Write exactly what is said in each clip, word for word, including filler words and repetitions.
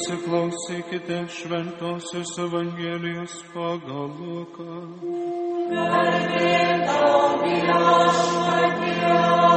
Pasiklausykite šventosios Evangelijos pagal Luką. Garbė tau, viešpatie.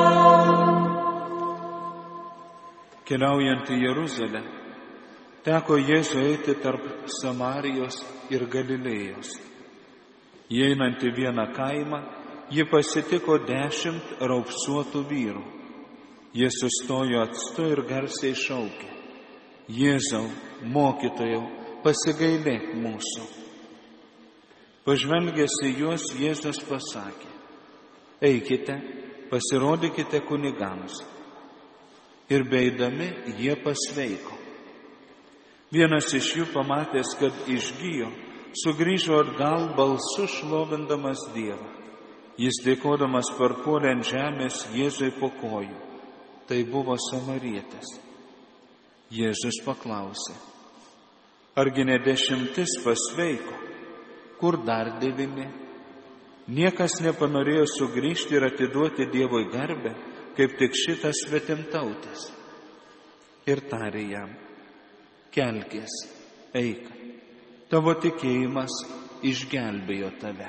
Keliaujant į Jeruzalę, teko Jėzui eiti tarp Samarijos ir Galilėjos. Įeinant į vieną kaimą, ji pasitiko dešimt raupsuotų vyrų. Jie sustojo atstu ir garsiai šaukė: Jėzau, mokytojau, pasigailėk mūsų. Pažvelgęs į juos, Jėzus pasakė: Eikite, pasirodykite kunigams. Ir beeidami jie pasveiko. Vienas iš jų, pamatęs, kad išgijo, sugrįžo atgal balsu šlovindamas Dievą. Jis dėkodamas parpuolė ant žemės Jėzui po kojų. Tai buvo samarietis. Jėzus paklausė: Argi ne dešimtis pasveiko? Kur dar devyni? Niekas nepanorėjo sugrįžti ir atiduoti Dievui garbę, kaip tik šitas svetimtautis. Ir tarė jam: Kelkis, eik, tavo tikėjimas išgelbėjo tave.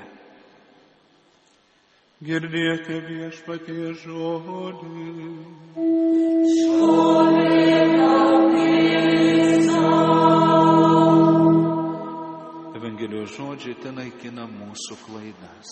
Girdėjote Viešpaties žodį. Evangelijos žodžiai ten naikina mūsų klaidas.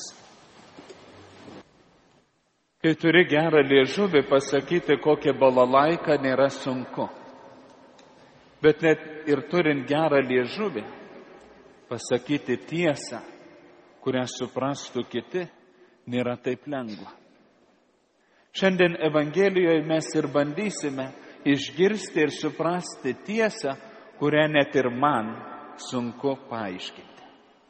Kai turi gerą liežuvį, pasakyti kokią balalaiką nėra sunku. Bet net ir turint gerą liežuvį, pasakyti tiesą, kurią suprastų kiti, nėra taip lengva. Šiandien Evangelijoje mes ir bandysime išgirsti ir suprasti tiesą, kurią net ir man sunku paaiškinti.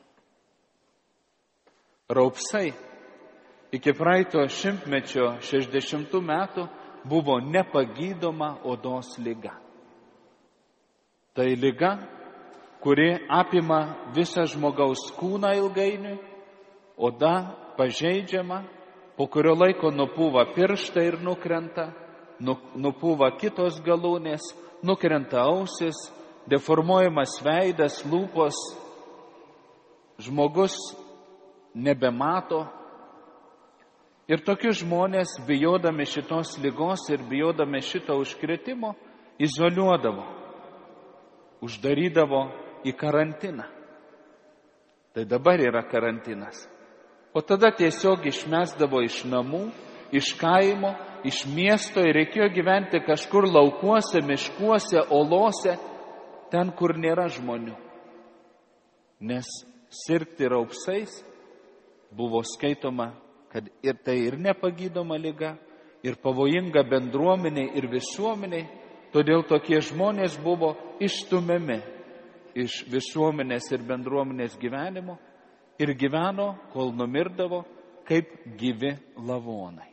Raupsai iki praeito šimtmečio šešiasdešimtų metų buvo nepagydoma odos liga. Tai liga, kuri apima visą žmogaus kūną ilgainiui, oda pažeidžiama, po kurio laiko nupūva pirštai ir nukrenta, nupūva kitos galūnės, nukrenta ausis, deformuojamas veidas, lūpos, žmogus nebemato. Ir tokius žmonės, bijodami šitos ligos ir bijodami šito užkretimo, izoliuodavo, uždarydavo į karantiną. Tai dabar yra karantinas. O tada tiesiog išmesdavo iš namų, iš kaimo, iš miesto ir reikėjo gyventi kažkur laukuose, miškuose, olose, ten, kur nėra žmonių. Nes sirgti raupsais buvo skaitoma, kad ir tai ir nepagydoma liga, ir pavojinga bendruomeniai ir visuomeniai, todėl tokie žmonės buvo išstumiami iš visuomenės ir bendruomenės gyvenimo ir gyveno, kol numirdavo, kaip gyvi lavonai.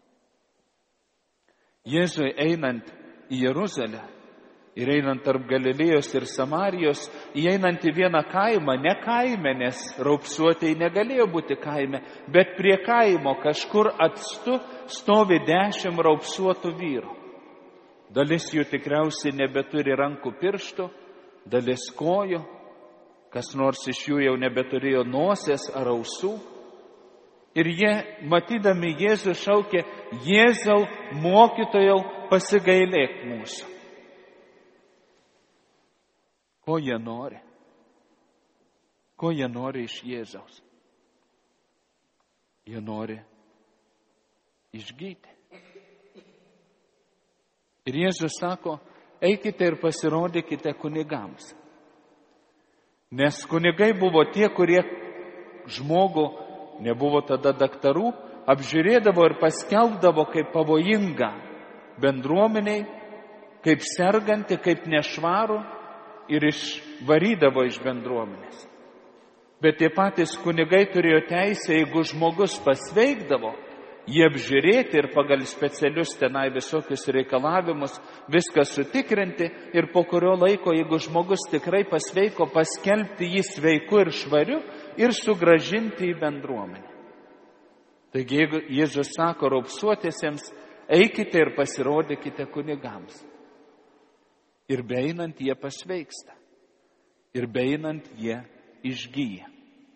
Jėzui einant į Jeruzalę ir einant tarp Galilėjos ir Samarijos, įeinant į vieną kaimą, ne kaime, nes raupsuotieji negalėjo būti kaime, bet prie kaimo kažkur atstu stovi dešimt raupsuotų vyrų. Dalis jų tikriausiai nebeturi rankų pirštų, dalis kojų, kas nors iš jų jau nebeturėjo nosies ar ausų. Ir jie, matydami Jėzų, šaukė: Jėzau, mokytojau, pasigailėk mūsų. Ko jie nori? Ko jie nori iš Jėzaus? Jie nori išgyti. Ir Jėzus sako: eikite ir pasirodykite kunigams. Nes kunigai buvo tie, kurie žmogų, nebuvo tada daktarų, apžiūrėdavo ir paskelbdavo kaip pavojingą bendruomeniai, kaip sergantį, kaip nešvarų ir išvarydavo iš bendruomenės. Bet tie patys kunigai turėjo teisę, jeigu žmogus pasveikdavo, jį apžiūrėti ir pagal specialius tenai visokius reikalavimus viską sutikrinti ir po kurio laiko, jeigu žmogus tikrai pasveiko, paskelbti jį sveiku ir švariu ir sugrąžinti į bendruomenę. Taigi, jeigu Jėzus sako raupsuotiesiems: eikite ir pasirodykite kunigams. Ir beeinant jie pasveiksta. Ir beeinant jie išgyja.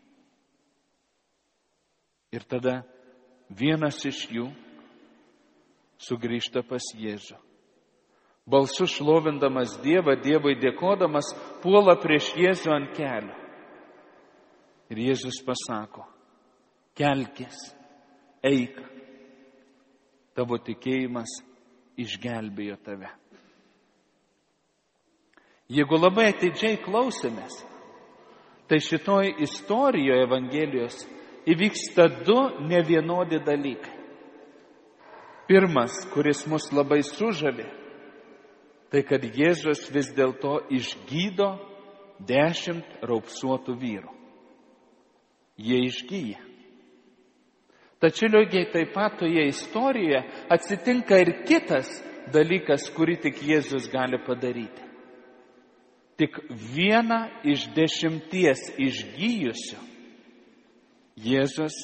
Ir tada vienas iš jų sugrįžta pas Jėzų. Balsu šlovindamas Dievą, Dievui dėkodamas, puola prieš Jėzų ant kelio. Ir Jėzus pasako, kelkis, eik, tavo tikėjimas išgelbėjo tave. Jeigu labai atidžiai klausėmės, tai šitoj istorijoje Evangelijos įvyksta du nevienodi dalykai. Pirmas, kuris mus labai sužavi, tai kad Jėzus vis dėlto išgydo dešimt raupsuotų vyrų. Jie išgyja. Tačiau lygiai taip pat toje istorijoje atsitinka ir kitas dalykas, kurį tik Jėzus gali padaryti. Tik vieną iš dešimties išgyjusių Jėzus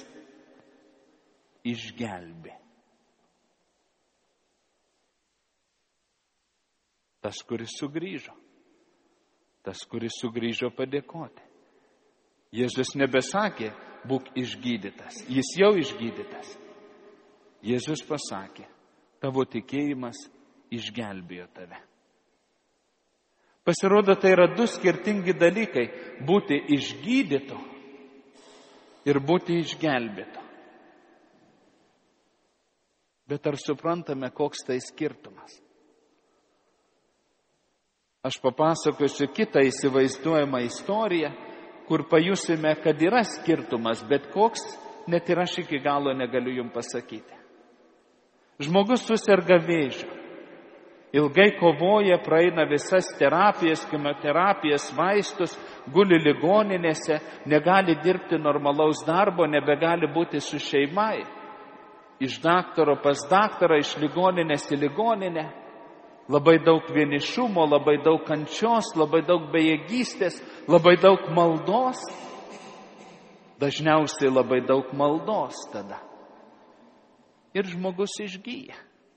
išgelbė. Tas, kuris sugrįžo. Tas, kuris sugrįžo padėkoti. Jėzus nebesakė, būk išgydytas. Jis jau išgydytas. Jėzus pasakė, tavo tikėjimas išgelbėjo tave. Pasirodo, tai yra du skirtingi dalykai – būti išgydytu ir būti išgelbėtu. Bet ar suprantame, koks tai skirtumas? Aš papasakosiu kitą įsivaizduojamą istoriją, kur pajusime, kad yra skirtumas, bet koks, net ir aš iki galo negaliu jums pasakyti. Žmogus suserga vėžiu. Ilgai kovoja, praeina visas terapijas, chemoterapijas, vaistus, guli ligoninėse, negali dirbti normalaus darbo, nebegali būti su šeimai. Iš daktaro pas daktarą, iš ligoninės į ligoninę. Labai daug vienišumo, labai daug kančios, labai daug bejėgystės, labai daug maldos. Dažniausiai labai daug maldos tada. Ir žmogus išgyja.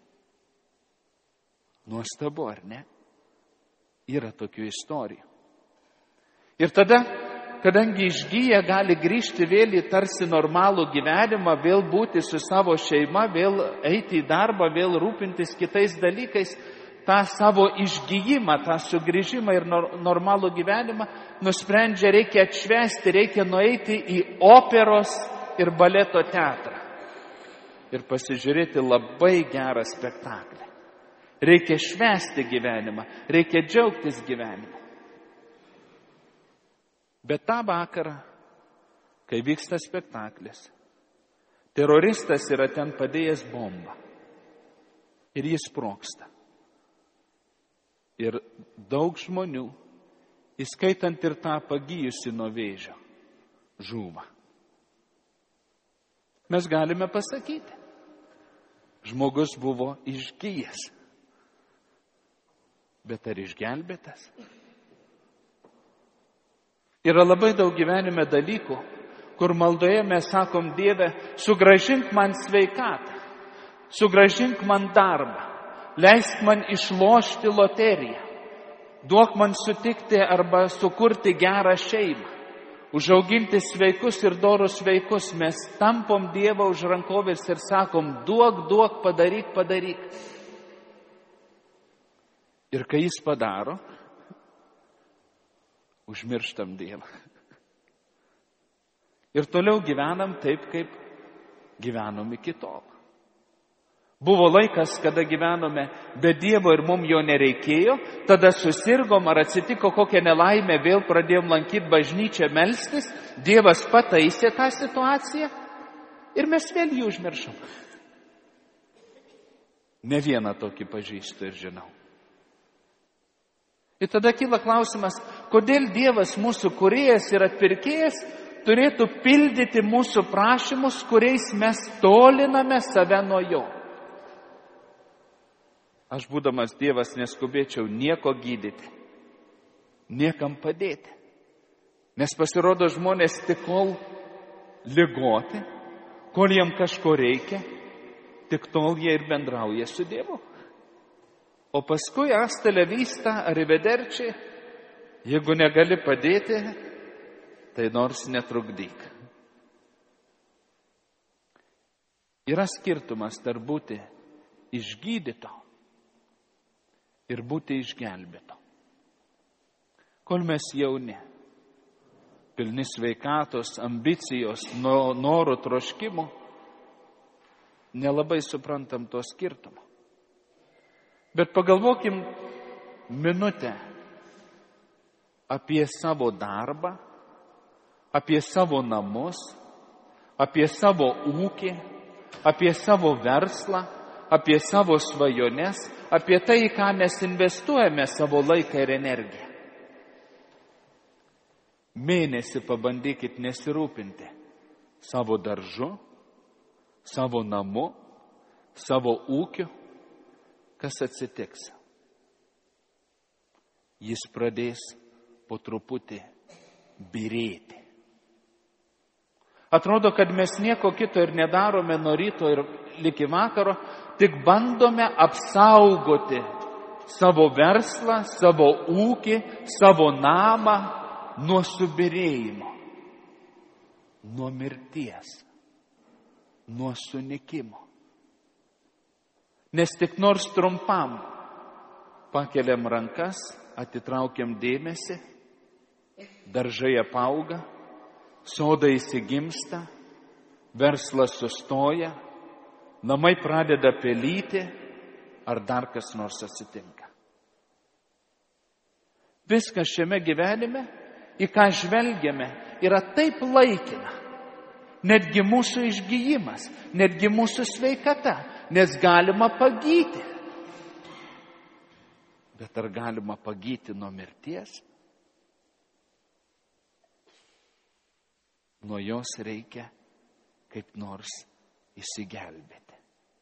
Nuostabu, ar ne? Yra tokių istorijų. Ir tada, kadangi išgyja, gali grįžti vėl į tarsi normalų gyvenimą, vėl būti su savo šeima, vėl eiti į darbą, vėl rūpintis kitais dalykais, tą savo išgyjimą, tą sugrįžimą ir normalų gyvenimą, nusprendžia, reikia atšvęsti, reikia nueiti į operos ir baleto teatrą. Ir pasižiūrėti labai gerą spektaklį. Reikia švęsti gyvenimą, reikia džiaugtis gyvenimu. Bet tą vakarą, kai vyksta spektaklis, teroristas yra ten padėjęs bombą. Ir jis sprogsta. Ir daug žmonių, įskaitant ir tą pagijusi nuo vėžio, žūva. Mes galime pasakyti, žmogus buvo išgyjęs. Bet ar išgelbėtas? Yra labai daug gyvenime dalykų, kur maldoje mes sakom, Dieve, sugrąžink man sveikatą, sugrąžink man darbą. Leisk man išlošti loteriją. Duok man sutikti arba sukurti gerą šeimą. Užauginti sveikus ir dorus vaikus. Mes tampom Dievą už rankovės ir sakom, duok, duok, padaryk, padaryk. Ir kai jis padaro, užmirštam Dievą. Ir toliau gyvenam taip, kaip gyvenom iki tol. Buvo laikas, kada gyvenome be Dievo ir mums jo nereikėjo, tada susirgom ar atsitiko kokią nelaimę, vėl pradėjom lankyti bažnyčią, melstis, Dievas pataisė tą situaciją ir mes vėl jį užmiršom. Ne vieną tokį pažįstu ir žinau. Ir tada kyla klausimas, kodėl Dievas mūsų kūrėjas ir atpirkėjas turėtų pildyti mūsų prašymus, kuriais mes toliname save nuo jo. Aš būdamas Dievas neskubėčiau nieko gydyti, niekam padėti. Nes pasirodo žmonės tik kol ligoti, kol jam kažko reikia, tik tol jie ir bendrauja su Dievu. O paskui hasta la vista, arrivederci, jeigu negali padėti, tai nors netrukdyk. Yra skirtumas tarp būti išgydyto ir būti išgelbėto. Kol mes jauni, pilni sveikatos, ambicijos, norų, troškimų, nelabai suprantam to skirtumo. Bet pagalvokim minutę apie savo darbą, apie savo namus, apie savo ūkį, apie savo verslą, apie savo svajones, apie tai, ką mes investuojame savo laiką ir energiją. Mėnesį pabandykit nesirūpinti savo daržu, savo namu, savo ūkiu. Kas atsitiks? Jis pradės po truputį byrėti. Atrodo, kad mes nieko kito ir nedarome nuo ryto ir iki vakaro, tik bandome apsaugoti savo verslą, savo ūkį, savo namą nuo subyrėjimo, nuo mirties, nuo sunikimo. Nes tik nors trumpam pakeliam rankas, atitraukiam dėmesį, daržai apauga, sodai įsigimsta, verslas sustoja, namai pradeda pelyti, ar dar kas nors atsitinka. Viskas šiame gyvenime, į ką žvelgiame, yra taip laikina. Netgi mūsų išgijimas, netgi mūsų sveikata, nes galima pagyti. Bet ar galima pagyti nuo mirties? Nuo jos reikia kaip nors išsigelbėti.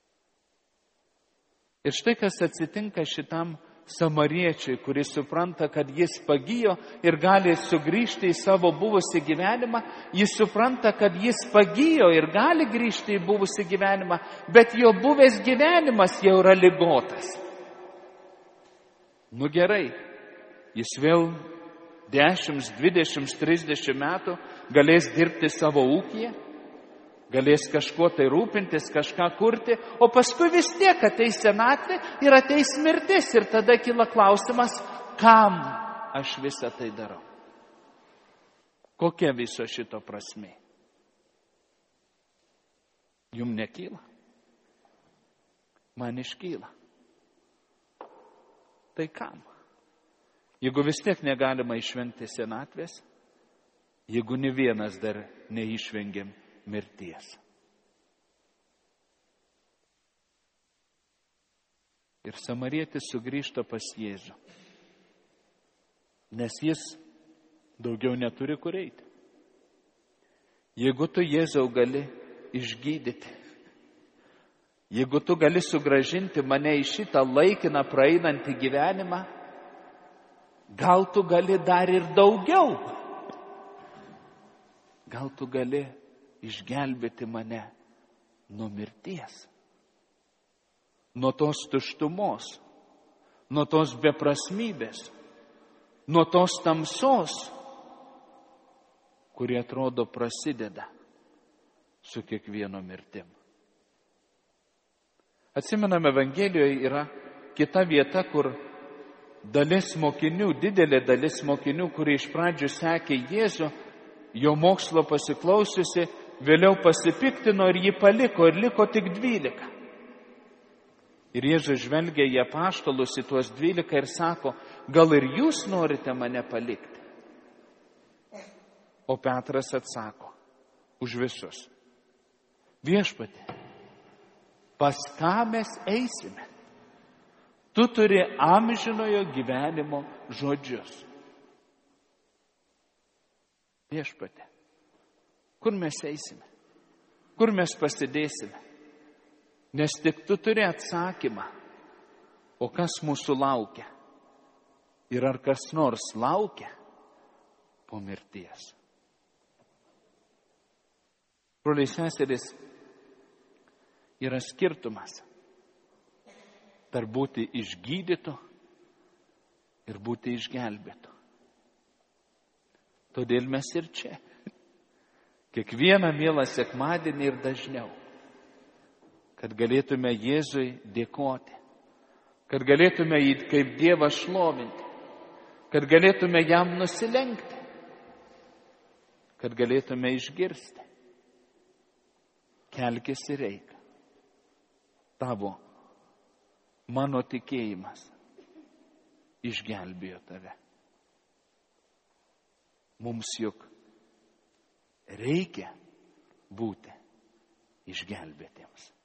Ir štai kas atsitinka šitam samariečiui, kuris supranta, kad jis pagijo ir gali sugrįžti į savo buvusį gyvenimą. Jis supranta, kad jis pagijo ir gali grįžti į buvusį gyvenimą, bet jo buvęs gyvenimas jau yra ligotas. Nu gerai, jis vėl dešimt, dvidešimt, trisdešimt metų galės dirbti savo ūkyje, galės kažkuo tai rūpintis, kažką kurti, o paskui vis tiek ateis senatvė ir ateis mirtis. Ir tada kyla klausimas, kam aš visą tai darau? Kokia viso šito prasmė? Jum nekyla? Man iškyla. Tai kam? Jeigu vis tiek negalima išvengti senatvės, jeigu ne vienas dar neišvengėm mirties. Ir samarietis sugrįžta pas Jėzų, nes jis daugiau neturi kur eiti. Jeigu tu, Jėzau, gali išgydyti, jeigu tu gali sugrąžinti mane į šitą laikiną praeinantį gyvenimą, gal tu gali dar ir daugiau. Gal tu gali išgelbėti mane nuo mirties, nuo tos tuštumos, nuo tos beprasmybės, nuo tos tamsos, kuri atrodo prasideda su kiekvieno mirtim. Atsimename, Evangelijoje yra kita vieta, kur dalis mokinių, didelė dalis mokinių, kurie iš pradžių sekė Jėzų, jo mokslo pasiklausiusi, vėliau pasipiktino ir jį paliko, ir liko tik dvylika. Ir Jėzus žvelgia į apaštalus, į tuos dvylika ir sako, gal ir jūs norite mane palikti? O Petras atsako, už visus. Viešpatie, pas ką mes eisime? Tu turi amžinojo gyvenimo žodžius. Viešpatie, kur mes eisime? Kur mes pasidėsime? Nes tik tu turi atsakymą. O kas mūsų laukia? Ir ar kas nors laukia po mirties? Broliai seserys, yra skirtumas tarp būti išgydyto ir būti išgelbėto. Todėl mes ir čia. Kiekvieną mielą sekmadienį ir dažniau. Kad galėtume Jėzui dėkoti. Kad galėtume jį kaip Dievą šlovinti. Kad galėtume jam nusilenkti. Kad galėtume išgirsti. Kelkis ir eik. Tavo, mano tikėjimas išgelbėjo tave. Mums juk reikia būti išgelbėtiems.